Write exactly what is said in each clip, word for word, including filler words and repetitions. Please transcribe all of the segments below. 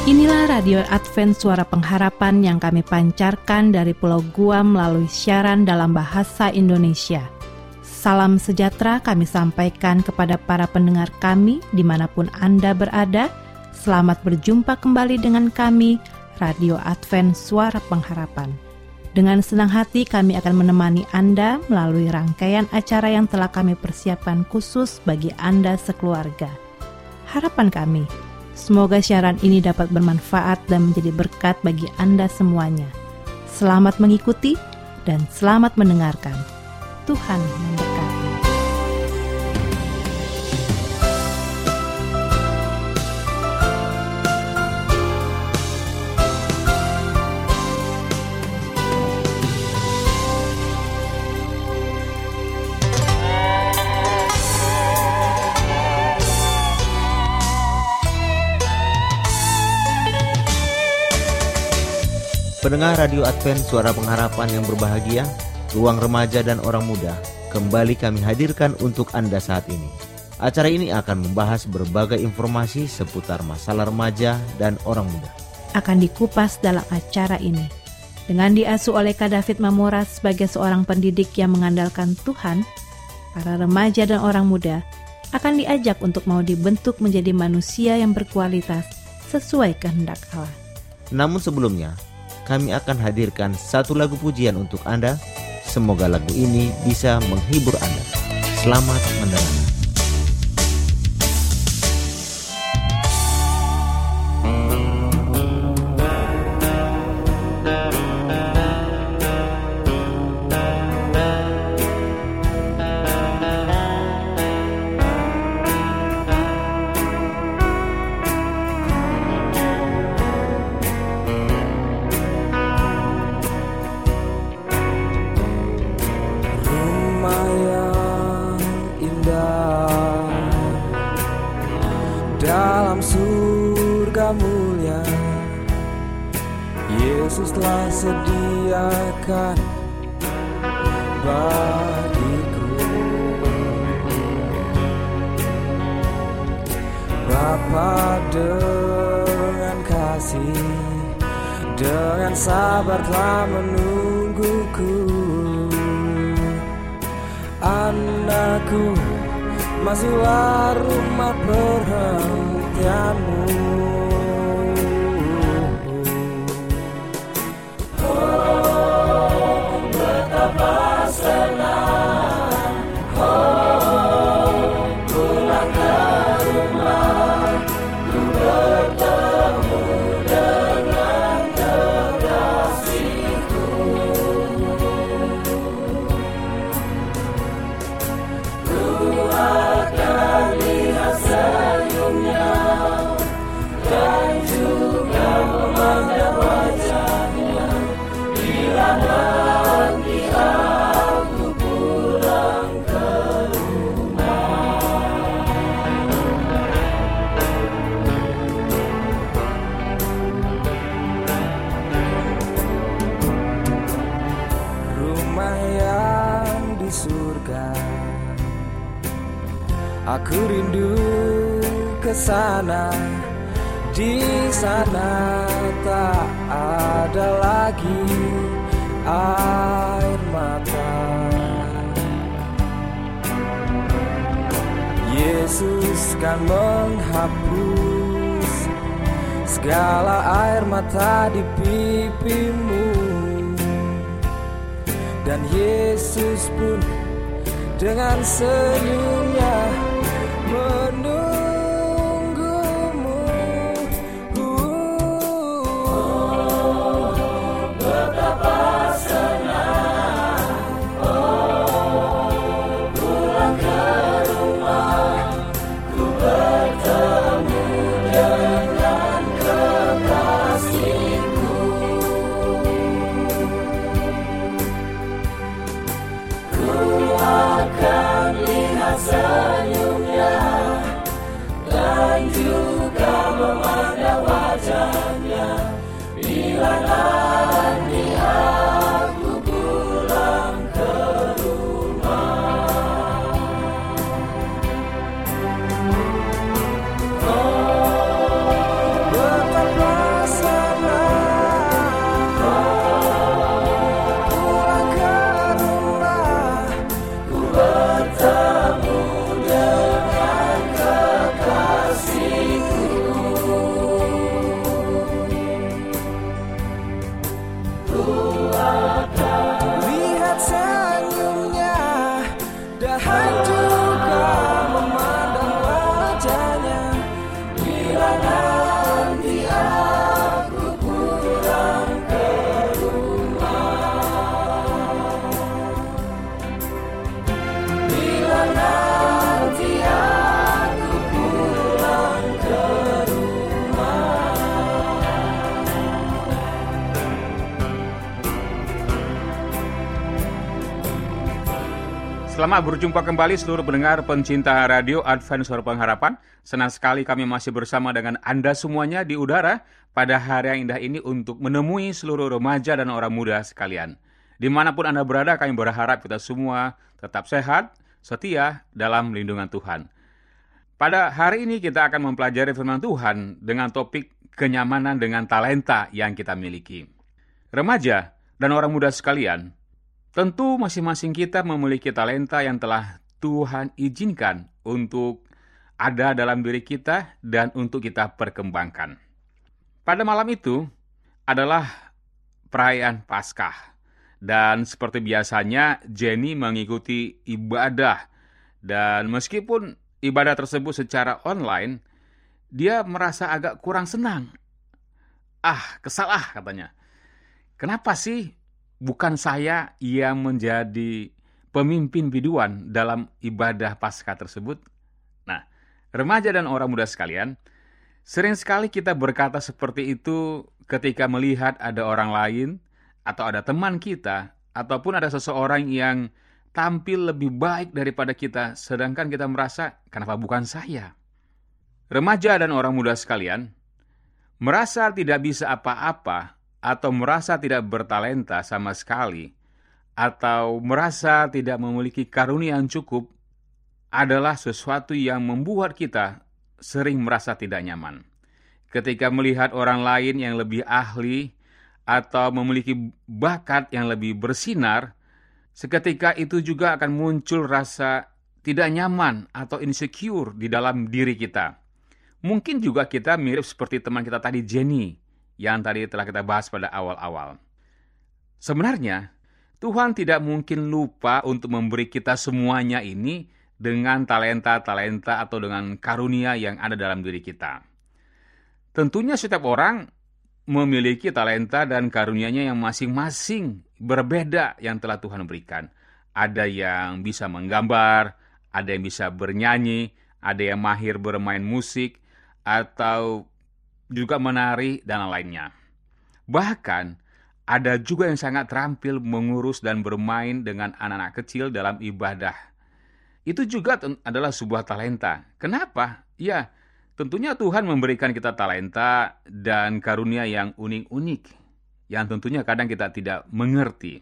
Inilah Radio Advent Suara Pengharapan yang kami pancarkan dari Pulau Guam melalui siaran dalam bahasa Indonesia. Salam sejahtera kami sampaikan kepada para pendengar kami dimanapun Anda berada. Selamat berjumpa kembali dengan kami, Radio Advent Suara Pengharapan. Dengan senang hati kami akan menemani Anda melalui rangkaian acara yang telah kami persiapkan khusus bagi Anda sekeluarga. Harapan kami, semoga siaran ini dapat bermanfaat dan menjadi berkat bagi Anda semuanya. Selamat mengikuti dan selamat mendengarkan. Tuhan memberkati. Pendengar Radio Advent Suara Pengharapan yang berbahagia, Ruang Remaja dan Orang Muda, kembali kami hadirkan untuk Anda saat ini. Acara ini akan membahas berbagai informasi seputar masalah remaja dan orang muda. Akan dikupas dalam acara ini. Dengan diasuh oleh Kak David Mamora sebagai seorang pendidik yang mengandalkan Tuhan, para remaja dan orang muda akan diajak untuk mau dibentuk menjadi manusia yang berkualitas sesuai kehendak Allah. Namun sebelumnya, kami akan hadirkan satu lagu pujian untuk Anda. Semoga lagu ini bisa menghibur Anda. Selamat mendengarkan. Dalam surga mulia, Yesus telah sediakan bagiku. Bapa dengan kasih, dengan sabar telah menungguku. Anakku, masuklah rumah perhentianmu. Oh, betapa senang, oh, pulang ke rumah, ku bertemu dengan kekasihku. Ku akan lihat senyumnya dan juga memandang wajahnya bila nanti aku pulang ke rumah. Rumah yang di surga, aku rindu ke sana. Di sana tak ada lagi air mata. Yesus kan menghapus segala air mata di pipimu. Dan Yesus pun dengan senyumnya menunggumu. Oh, betapa senang, oh, pulang ke rumah, ku bertemu dengan kekasihku. Ku akan lihat senyumnya dan juga memandang wajahnya bila nanti aku pulang ke rumah. Oh, betapa Selamat berjumpa kembali seluruh pendengar pencinta radio Advent Suara Pengharapan. Senang sekali kami masih bersama dengan Anda semuanya di udara pada hari yang indah ini untuk menemui seluruh remaja dan orang muda sekalian. Dimanapun Anda berada, kami berharap kita semua tetap sehat, setia dalam lindungan Tuhan. Pada hari ini kita akan mempelajari firman Tuhan dengan topik kenyamanan dengan talenta yang kita miliki. Remaja dan orang muda sekalian, tentu masing-masing kita memiliki talenta yang telah Tuhan izinkan untuk ada dalam diri kita dan untuk kita perkembangkan. Pada malam itu adalah perayaan Paskah. Dan seperti biasanya, Jenny mengikuti ibadah. Dan meskipun ibadah tersebut secara online, dia merasa agak kurang senang. Ah, kesal ah katanya. Kenapa sih bukan saya yang menjadi pemimpin biduan dalam ibadah Paskah tersebut? Nah, remaja dan orang muda sekalian, sering sekali kita berkata seperti itu ketika melihat ada orang lain, atau ada teman kita, ataupun ada seseorang yang tampil lebih baik daripada kita, sedangkan kita merasa, kenapa bukan saya? Remaja dan orang muda sekalian, merasa tidak bisa apa-apa, atau merasa tidak bertalenta sama sekali, atau merasa tidak memiliki karunia yang cukup, adalah sesuatu yang membuat kita sering merasa tidak nyaman. Ketika melihat orang lain yang lebih ahli, atau memiliki bakat yang lebih bersinar, seketika itu juga akan muncul rasa tidak nyaman atau insecure di dalam diri kita. Mungkin juga kita mirip seperti teman kita tadi, Jenny, yang tadi telah kita bahas pada awal-awal. Sebenarnya, Tuhan tidak mungkin lupa untuk memberi kita semuanya ini dengan talenta-talenta atau dengan karunia yang ada dalam diri kita. Tentunya setiap orang memiliki talenta dan karunia-Nya yang masing-masing berbeda yang telah Tuhan berikan. Ada yang bisa menggambar, ada yang bisa bernyanyi, ada yang mahir bermain musik, atau juga menari, dan lainnya. Bahkan, ada juga yang sangat terampil mengurus dan bermain dengan anak-anak kecil dalam ibadah. Itu juga adalah sebuah talenta. Kenapa? Ya, tentunya Tuhan memberikan kita talenta dan karunia yang unik-unik, yang tentunya kadang kita tidak mengerti.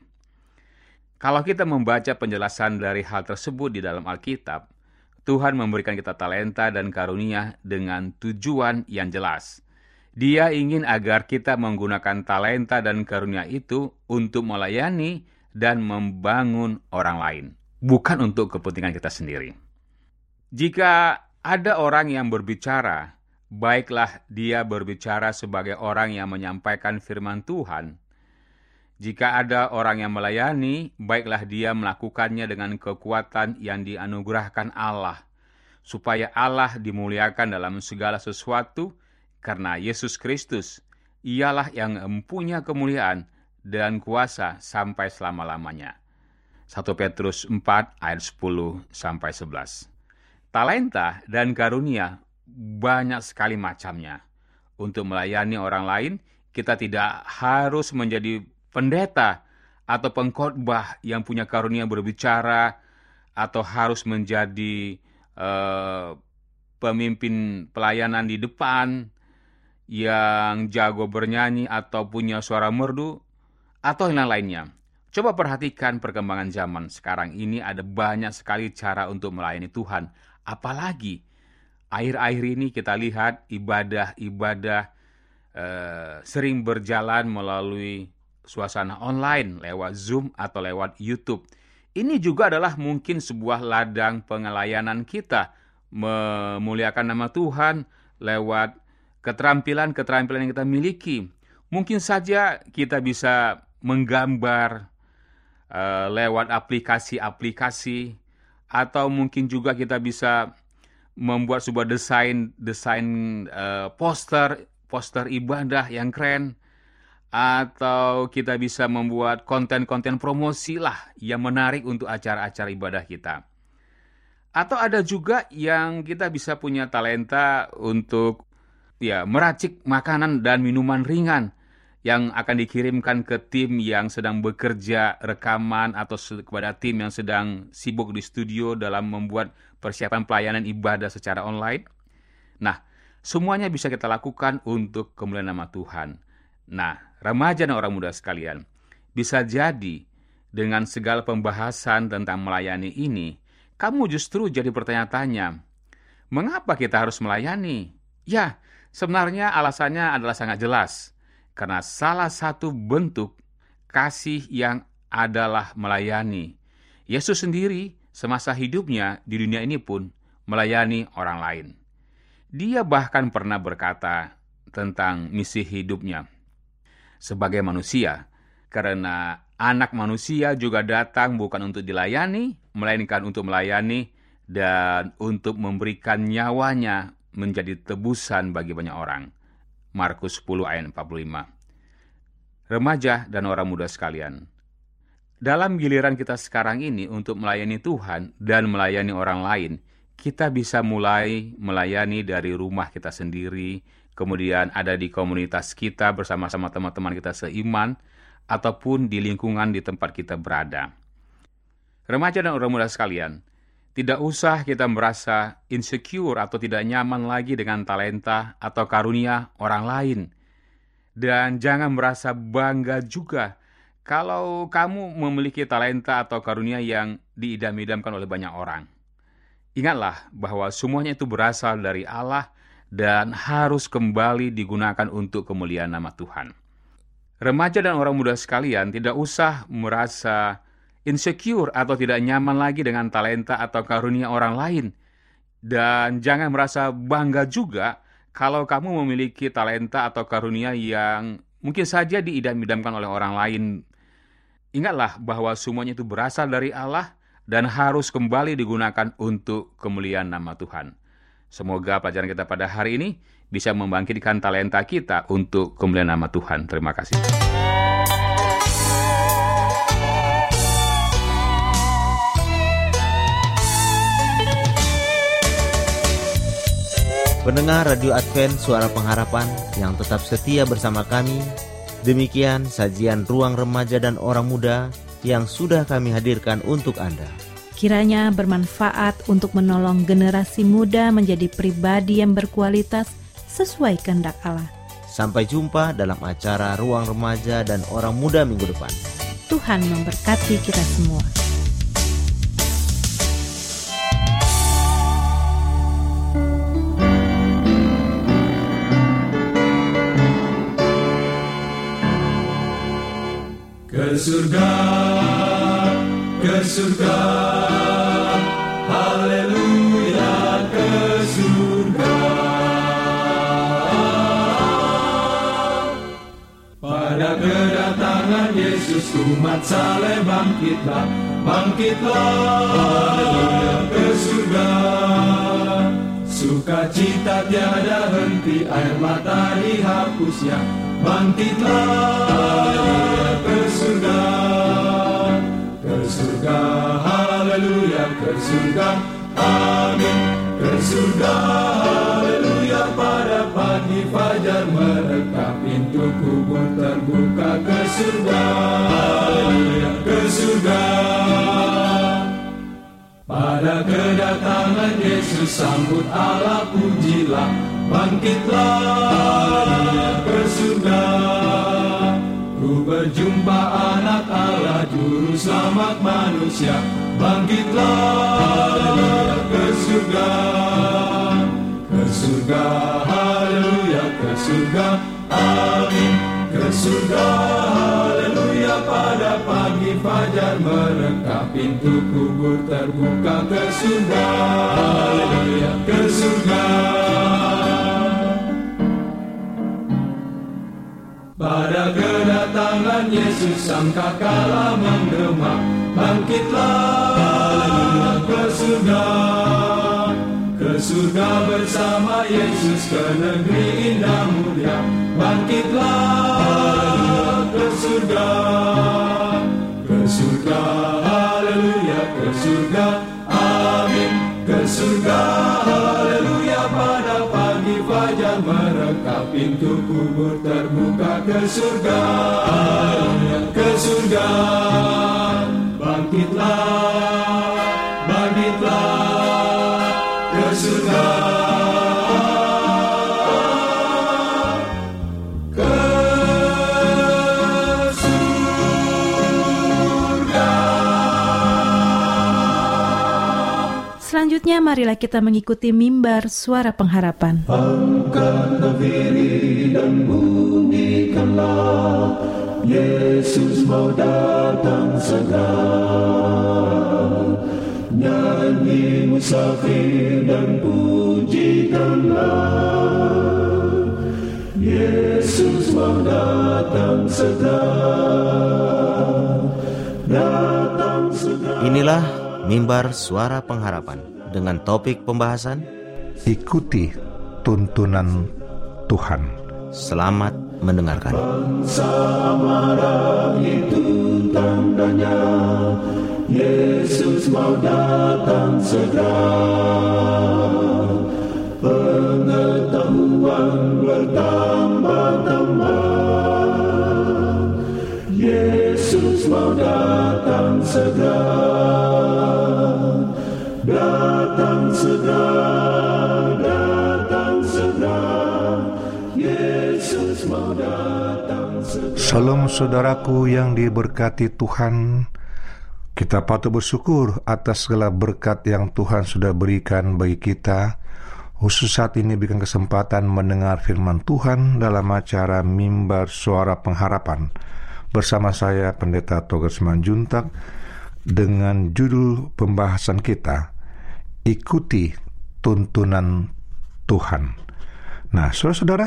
Kalau kita membaca penjelasan dari hal tersebut di dalam Alkitab, Tuhan memberikan kita talenta dan karunia dengan tujuan yang jelas. Dia ingin agar kita menggunakan talenta dan karunia itu untuk melayani dan membangun orang lain, bukan untuk kepentingan kita sendiri. Jika ada orang yang berbicara, baiklah dia berbicara sebagai orang yang menyampaikan firman Tuhan. Jika ada orang yang melayani, baiklah dia melakukannya dengan kekuatan yang dianugerahkan Allah, supaya Allah dimuliakan dalam segala sesuatu, karena Yesus Kristus, ialah yang mempunyai kemuliaan dan kuasa sampai selama-lamanya. satu Petrus empat ayat sepuluh sampai sebelas. Talenta dan karunia banyak sekali macamnya. Untuk melayani orang lain, kita tidak harus menjadi pendeta atau pengkhotbah yang punya karunia berbicara, atau harus menjadi uh, pemimpin pelayanan di depan yang jago bernyanyi atau punya suara merdu, atau yang lainnya. Coba perhatikan perkembangan zaman sekarang ini, ada banyak sekali cara untuk melayani Tuhan. Apalagi akhir-akhir ini kita lihat ibadah-ibadah eh, sering berjalan melalui suasana online, lewat Zoom atau lewat YouTube. Ini juga adalah mungkin sebuah ladang pengelayanan kita, memuliakan nama Tuhan lewat keterampilan-keterampilan yang kita miliki. Mungkin saja kita bisa menggambar uh, lewat aplikasi-aplikasi, atau mungkin juga kita bisa membuat sebuah desain desain uh, poster poster ibadah yang keren, atau kita bisa membuat konten-konten promosi lah yang menarik untuk acara-acara ibadah kita. Atau ada juga yang kita bisa punya talenta untuk ya meracik makanan dan minuman ringan yang akan dikirimkan ke tim yang sedang bekerja rekaman atau kepada tim yang sedang sibuk di studio dalam membuat persiapan pelayanan ibadah secara online. Nah, semuanya bisa kita lakukan untuk kemuliaan nama Tuhan. Nah, remaja dan orang muda sekalian, bisa jadi dengan segala pembahasan tentang melayani ini, kamu justru jadi bertanya-tanya, mengapa kita harus melayani? Ya, sebenarnya alasannya adalah sangat jelas. Karena salah satu bentuk kasih yang adalah melayani. Yesus sendiri semasa hidupnya di dunia ini pun melayani orang lain. Dia bahkan pernah berkata tentang misi hidupnya sebagai manusia, karena anak manusia juga datang bukan untuk dilayani, melainkan untuk melayani dan untuk memberikan nyawanya menjadi tebusan bagi banyak orang. Markus sepuluh ayat empat puluh lima. Remaja dan orang muda sekalian, dalam giliran kita sekarang ini untuk melayani Tuhan dan melayani orang lain, kita bisa mulai melayani dari rumah kita sendiri, kemudian ada di komunitas kita bersama-sama teman-teman kita seiman, ataupun di lingkungan di tempat kita berada. Remaja dan orang muda sekalian, tidak usah kita merasa insecure atau tidak nyaman lagi dengan talenta atau karunia orang lain. Dan jangan merasa bangga juga kalau kamu memiliki talenta atau karunia yang diidam-idamkan oleh banyak orang. Ingatlah bahwa semuanya itu berasal dari Allah dan harus kembali digunakan untuk kemuliaan nama Tuhan. Remaja dan orang muda sekalian tidak usah merasa insecure atau tidak nyaman lagi dengan talenta atau karunia orang lain. Dan jangan merasa bangga juga kalau kamu memiliki talenta atau karunia yang mungkin saja diidam-idamkan oleh orang lain. Ingatlah bahwa semuanya itu berasal dari Allah dan harus kembali digunakan untuk kemuliaan nama Tuhan. Semoga pelajaran kita pada hari ini bisa membangkitkan talenta kita untuk kemuliaan nama Tuhan. Terima kasih. Pendengar Radio Advent Suara Pengharapan yang tetap setia bersama kami, demikian sajian Ruang Remaja dan Orang Muda yang sudah kami hadirkan untuk Anda. Kiranya bermanfaat untuk menolong generasi muda menjadi pribadi yang berkualitas sesuai kehendak Allah. Sampai jumpa dalam acara Ruang Remaja dan Orang Muda minggu depan. Tuhan memberkati kita semua. Ke surga, ke surga, haleluya, ke surga. Pada kedatangan Yesus umat saleh bangkitlah, bangkitlah, haleluya, ke surga. Sukacita tiada henti, air mata dihapusnya, bangkitlah, haleluya, ke surga, ke surga, haleluya, ke surga, amin, ke surga, haleluya. Pada pagi fajar mereka, pintu kubur terbuka, ke surga, haleluya, ke surga. Pada kedatangan Yesus sambut Allah pujilah, bangkitlah, haleluya, ke surga. Ku berjumpa anak Allah, juru selamat manusia, bangkitlah, haleluya, ke surga, ke surga, haleluya, ke surga, amin, ke surga, haleluya. Pada pagi fajar mereka, pintu kubur terbuka, ke surga, haleluya, ke surga. Pada kedatangan Yesus sangkakala menggema, bangkitlah, haleluya, ke surga, ke surga bersama Yesus, ke negeri indah mulia, bangkitlah, haleluya, ke surga, ke surga, haleluya, ke surga, amin, ke surga, haleluya. Pada pagi fajar saja mereka, pintu kubur terbuka ke surga, ke surga. Bangkitlah, bangkitlah ke surga. Selanjutnya marilah kita mengikuti mimbar suara pengharapan. Angkatlah diri dan bunyikanlah, Yesus mau datang segera. Nyanyi musafir dan pujikanlah, Yesus mau datang segera. Datang segera. Inilah mimbar suara pengharapan dengan topik pembahasan ikuti tuntunan Tuhan. Selamat mendengarkan. Bangsa marah itu tandanya, Yesus mau datang segera. Pengetahuan bertambah-tambah, Yesus mau datang segera. Datang segera, datang segera, Yesus mau datang segera. Salam saudaraku yang diberkati Tuhan. Kita patut bersyukur atas segala berkat yang Tuhan sudah berikan bagi kita. Khusus saat ini berikan kesempatan mendengar firman Tuhan dalam acara Mimbar Suara Pengharapan. Bersama saya Pendeta Togar Simanjuntak dengan judul pembahasan kita, ikuti tuntunan Tuhan. Nah, saudara-saudara,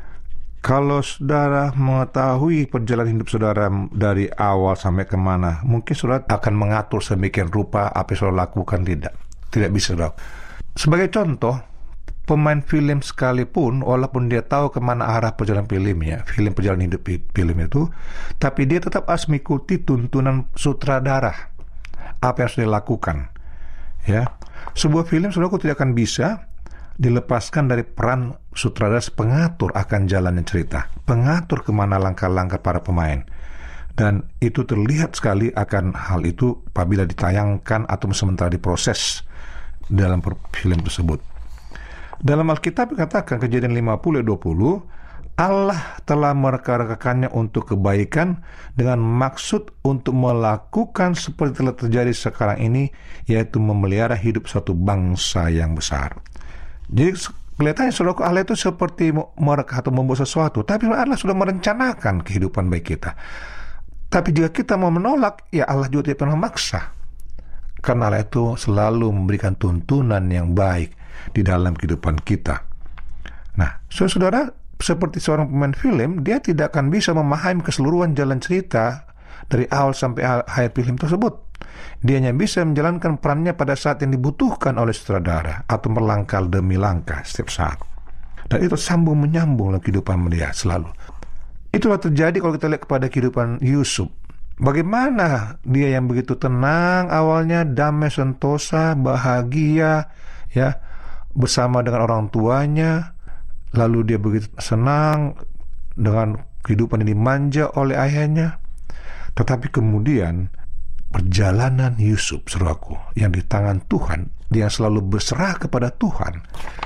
kalau saudara mengetahui perjalanan hidup saudara dari awal sampai kemana, mungkin saudara akan mengatur sedemikian rupa apa yang saudara lakukan. Tidak, tidak bisa, saudara. Sebagai contoh, pemain film sekalipun, walaupun dia tahu kemana arah perjalanan filmnya, film perjalanan hidup film itu, tapi dia tetap harus mengikuti tuntunan sutradara, apa yang harus dia lakukan. Ya, sebuah film saudaraku tidak akan bisa dilepaskan dari peran sutradara pengatur akan jalannya cerita, pengatur kemana langkah-langkah para pemain. Dan itu terlihat sekali akan hal itu apabila ditayangkan atau sementara diproses dalam film tersebut. Dalam Alkitab dikatakan Kejadian lima puluh ayat dua puluh, Allah telah mereka-rekakannya untuk kebaikan dengan maksud untuk melakukan seperti telah terjadi sekarang ini, yaitu memelihara hidup suatu bangsa yang besar. Jadi kelihatannya saudara Allah itu seperti mereka atau membuat sesuatu, tapi Allah sudah merencanakan kehidupan baik kita. Tapi jika kita mau menolak, ya Allah juga tidak pernah memaksa, karena Allah itu selalu memberikan tuntunan yang baik di dalam kehidupan kita. Nah, saudara, seperti seorang pemain film, dia tidak akan bisa memahami keseluruhan jalan cerita dari awal sampai akhir film tersebut. Dia hanya bisa menjalankan perannya pada saat yang dibutuhkan oleh sutradara atau melangkah demi langkah setiap saat. Dan itu sambung menyambung dalam kehidupan dia selalu. Itulah terjadi kalau kita lihat kepada kehidupan Yusuf. Bagaimana dia yang begitu tenang awalnya, damai sentosa, bahagia, ya, bersama dengan orang tuanya. Lalu dia begitu senang dengan kehidupan yang dimanja oleh ayahnya. Tetapi kemudian perjalanan Yusuf, saudaraku, yang di tangan Tuhan, dia selalu berserah kepada Tuhan.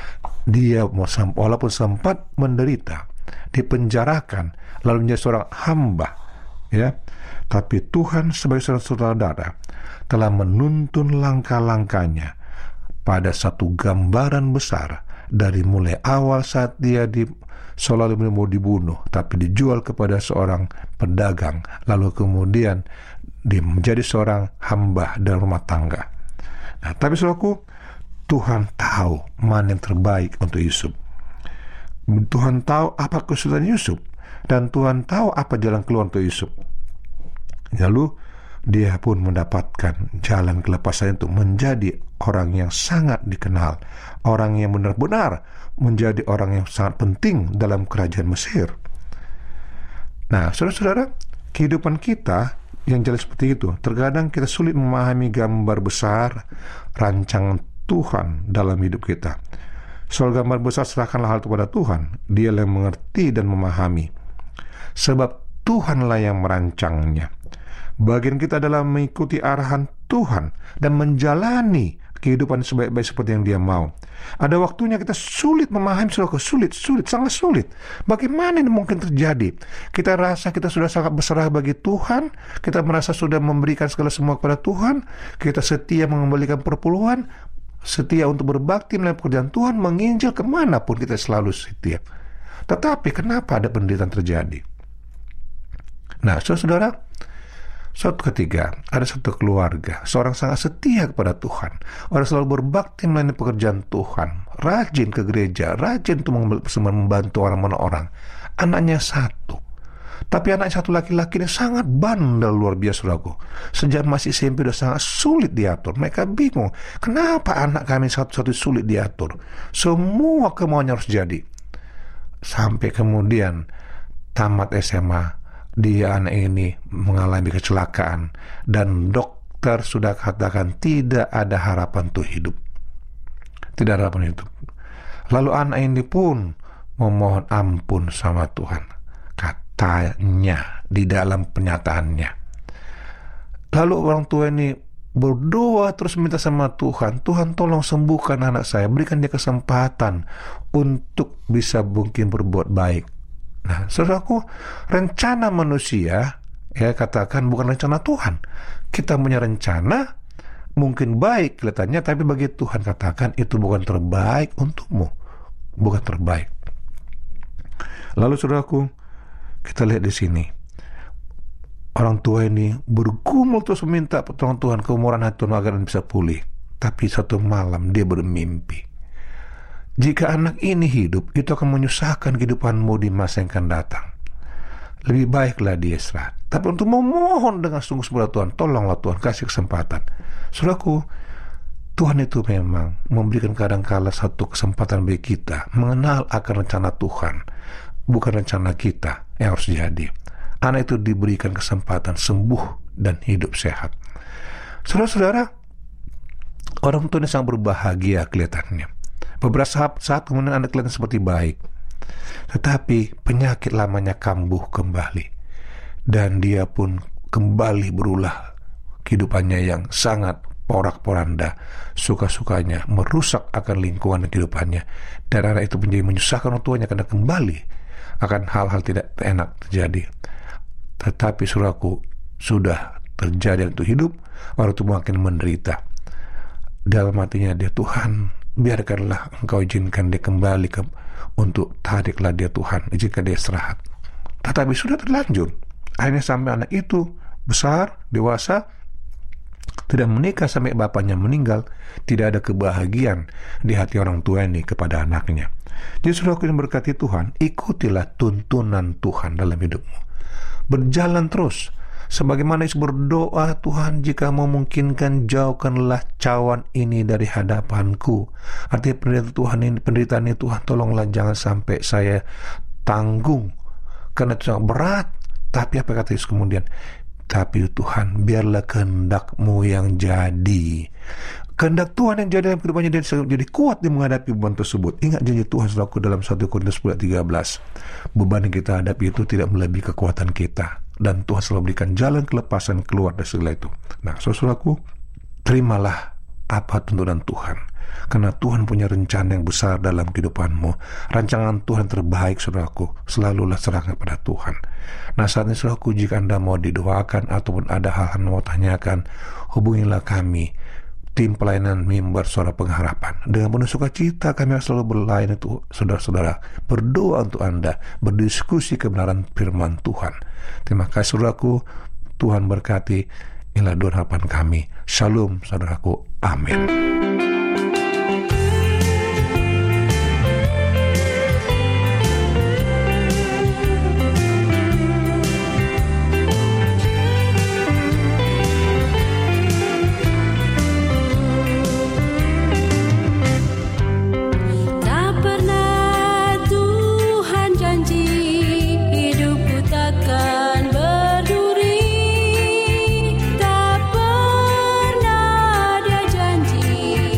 Dia walaupun sempat menderita, dipenjarakan, lalu menjadi seorang hamba, ya, tapi Tuhan sebagai seorang sutradara telah menuntun langkah-langkahnya pada satu gambaran besar. Dari mulai awal saat dia di, selalu mau dibunuh, tapi dijual kepada seorang pedagang, lalu kemudian dia menjadi seorang hamba dan rumah tangga. Nah, tapi saudaraku, Tuhan tahu mana yang terbaik untuk Yusuf. Tuhan tahu apa kesulitan Yusuf, dan Tuhan tahu apa jalan keluar untuk Yusuf. Lalu dia pun mendapatkan jalan kelepasan untuk menjadi orang yang sangat dikenal, orang yang benar-benar menjadi orang yang sangat penting dalam kerajaan Mesir. Nah, saudara-saudara, kehidupan kita yang jalan seperti itu, terkadang kita sulit memahami gambar besar rancangan Tuhan dalam hidup kita. Soal gambar besar serahkanlah hal itu kepada Tuhan. Dia yang mengerti dan memahami. Sebab Tuhanlah yang merancangnya. Bagian kita adalah mengikuti arahan Tuhan dan menjalani kehidupan sebaik-baik seperti yang Dia mau. Ada waktunya kita sulit memahami, saudara, sulit, sulit, sangat sulit. Bagaimana ini mungkin terjadi? Kita rasa kita sudah sangat berserah bagi Tuhan, kita merasa sudah memberikan segala semua kepada Tuhan, kita setia mengembalikan perpuluhan, setia untuk berbakti melalui pekerjaan Tuhan, menginjil kemanapun kita selalu setia. Tetapi kenapa ada penderitaan terjadi? Nah, saudara, suatu ketiga, ada satu keluarga, seorang sangat setia kepada Tuhan. Orang selalu berbakti melayani pekerjaan Tuhan, rajin ke gereja, rajin untuk membantu orang-orang. Anaknya satu. Tapi anak satu laki-laki ini sangat bandel luar biasa, saudaraku. Sejak masih S M P sudah sangat sulit diatur. Mereka bingung, kenapa anak kami satu-satu sulit diatur? Semua kemauannya harus jadi. Sampai kemudian tamat S M A, dia anak ini mengalami kecelakaan dan dokter sudah katakan tidak ada harapan untuk hidup. Tidak ada harapan hidup. Lalu anak ini pun memohon ampun sama Tuhan. Katanya di dalam penyataannya. Lalu orang tua ini berdoa terus minta sama Tuhan, Tuhan tolong sembuhkan anak saya, berikan dia kesempatan untuk bisa mungkin berbuat baik. Nah, saudaraku, rencana manusia, ya katakan bukan rencana Tuhan. Kita punya rencana, mungkin baik kelihatannya, tapi bagi Tuhan katakan itu bukan terbaik untukmu, bukan terbaik. Lalu saudaraku, kita lihat di sini, orang tua ini bergumul terus meminta pertolongan Tuhan, kemurahan hati Tuhan agar bisa pulih. Tapi satu malam dia bermimpi, jika anak ini hidup, itu akan menyusahkan kehidupanmu di masa yang akan datang. Lebih baiklah dia istirahat. Tapi untuk memohon dengan sungguh-sungguh Tuhan, tolonglah Tuhan, kasih kesempatan. Saudaraku, Tuhan itu memang memberikan kadang-kala satu kesempatan bagi kita mengenal akan rencana Tuhan, bukan rencana kita yang harus jadi. Anak itu diberikan kesempatan sembuh dan hidup sehat. Saudara-saudara, orang tua ini sangat berbahagia kelihatannya. Beberapa saat, saat kemudian anak kelihatan seperti baik, tetapi penyakit lamanya kambuh kembali, dan dia pun kembali berulah kehidupannya yang sangat porak-poranda, suka-sukanya merusak akan lingkungan kehidupannya, dan anak itu menjadi menyusahkan orang tuanya karena kembali akan hal-hal tidak enak terjadi. Tetapi saudaraku, sudah terjadi untuk hidup, orang itu makin menderita. Dalam hatinya dia, Tuhan, biarkanlah Engkau izinkan dia kembali ke, untuk tariklah dia Tuhan, izinkan dia istirahat. Tetapi sudah terlanjur. Akhirnya sampai anak itu besar, dewasa, tidak menikah sampai bapaknya meninggal, tidak ada kebahagiaan di hati orang tua ini kepada anaknya. Jadi saudara yang berkati Tuhan, ikutilah tuntunan Tuhan dalam hidupmu. Berjalan terus. Sebagaimana Yesus berdoa, Tuhan jika memungkinkan jauhkanlah cawan ini dari hadapanku. Artinya penderitaan Tuhan ini, penderitaan ini Tuhan tolonglah jangan sampai saya tanggung, karena itu sangat berat. Tapi apa kata Yesus kemudian? Tapi Tuhan, biarlah kehendak-Mu yang jadi. Kehendak Tuhan yang jadi dalam kehidupannya, dia jadi kuat dia menghadapi beban tersebut. Ingat janji Tuhan selaku dalam satu Korintus sepuluh tiga belas. Beban yang kita hadapi itu tidak melebihi kekuatan kita. Dan Tuhan selalu berikan jalan kelepasan keluar dari segala itu. Nah, saudaraku, terimalah apa tuntunan Tuhan. Karena Tuhan punya rencana yang besar dalam kehidupanmu. Rancangan Tuhan terbaik, saudaraku. Selalulah serahkan pada Tuhan. Nah, saat ini, saudaraku, jika Anda mau didoakan ataupun ada hal-hal yang mau tanyakan, hubungilah kami, tim pelayanan Mimbar Suara Pengharapan. Dengan penuh sukacita kami akan selalu berlayani itu, saudara-saudara, berdoa untuk Anda, berdiskusi kebenaran firman Tuhan. Terima kasih saudaraku, Tuhan berkati. Inilah doa harapan kami. Shalom saudaraku, amin. Tak pernah dia janji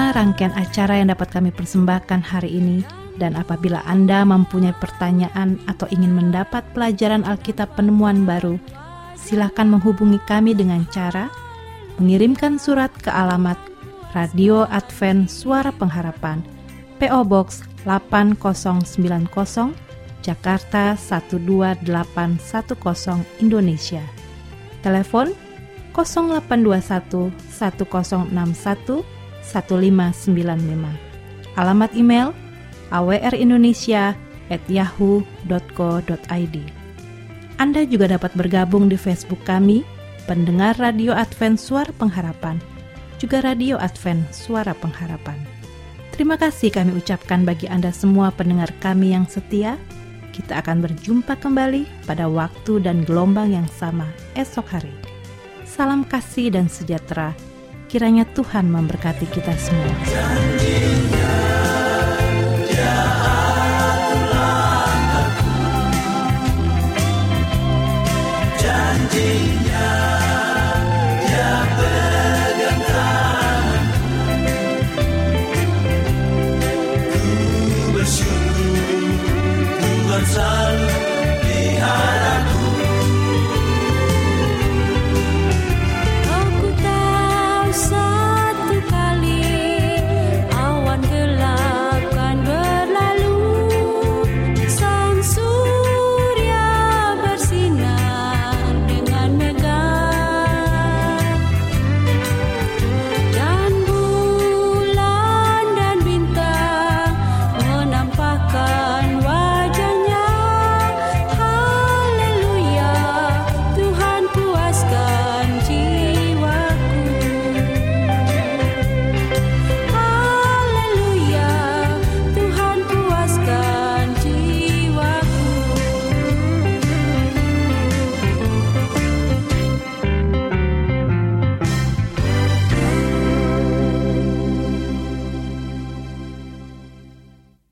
Inilah rangkaian acara yang dapat kami persembahkan hari ini. Dan apabila Anda mempunyai pertanyaan atau ingin mendapat pelajaran Alkitab penemuan baru, silakan menghubungi kami dengan cara mengirimkan surat ke alamat Radio Advent Suara Pengharapan, P O Box delapan nol sembilan nol, Jakarta satu dua delapan satu nol, Indonesia. Telepon nol delapan dua satu satu nol enam satu satu lima sembilan lima. Alamat email awrindonesia at yahoo dot co dot id. Anda juga dapat bergabung di Facebook kami, Pendengar Radio Advent Suara Pengharapan, juga Radio Advent Suara Pengharapan. Terima kasih kami ucapkan bagi Anda semua pendengar kami yang setia. Kita akan berjumpa kembali pada waktu dan gelombang yang sama esok hari. Salam kasih dan sejahtera. Kiranya Tuhan memberkati kita semua. Janjinya Dia pegang tanganku. Ku bersyukur Tuhan selalu